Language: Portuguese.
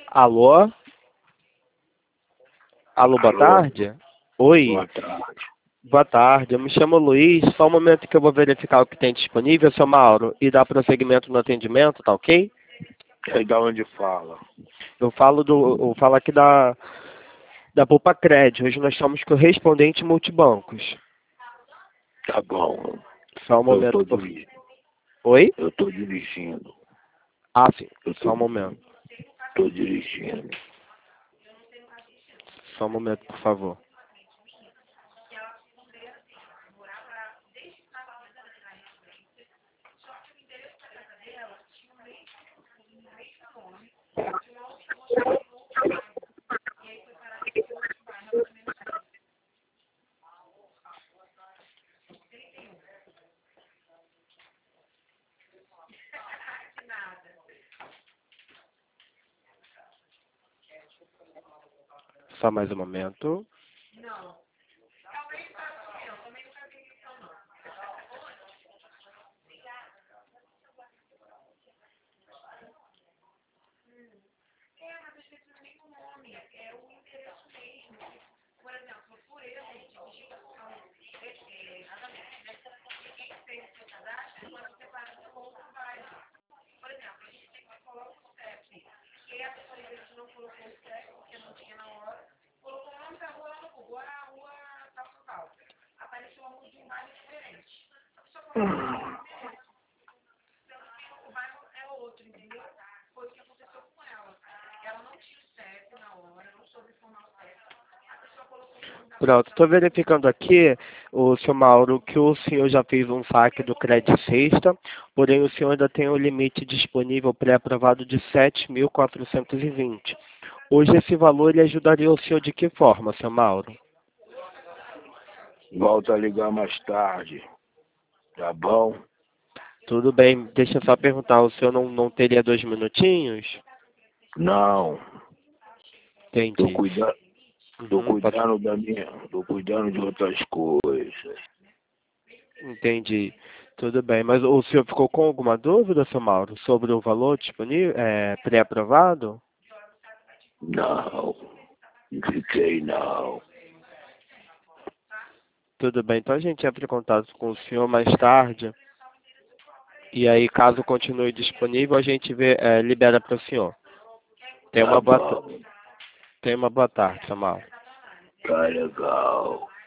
Alô? Alô, boa Alô? tarde? Oi, Boa tarde. boa tarde. Eu me chamo Luiz. Só um momento que eu vou verificar o que tem disponível, seu Mauro, e dar prosseguimento no atendimento, tá ok? E da onde fala? Eu falo aqui da Poupa Crédito. Hoje nós somos correspondentes multibancos. Tá bom. Só um Eu momento, tô por... dirigindo. Oi? Eu tô dirigindo. Ah, sim. Eu Só tô, um momento. tô dirigindo. Só um momento, por favor. Só mais um momento. Pronto, estou verificando aqui, o seu Mauro, que o senhor já fez um saque do Crédito Sexta, porém o senhor ainda tem um limite disponível pré-aprovado de 7.420. Hoje esse valor ele ajudaria o senhor de que forma, seu Mauro? Volta a ligar mais tarde. Tá bom? Tudo bem, deixa eu só perguntar, o senhor não teria 2 minutinhos? Não. Tô Entendi. cuidando. Tô Pode... cuidando da minha. Tô cuidando de outras coisas. Entendi. Tudo bem, mas o senhor ficou com alguma dúvida, seu Mauro, sobre o valor disponível, pré-aprovado? Não. Não fiquei não. Tudo bem, então a gente entra em contato com o senhor mais tarde. E aí, caso continue disponível, a gente libera para o senhor. Tá bom. Tenha uma boa tarde, Samuel. Tá legal.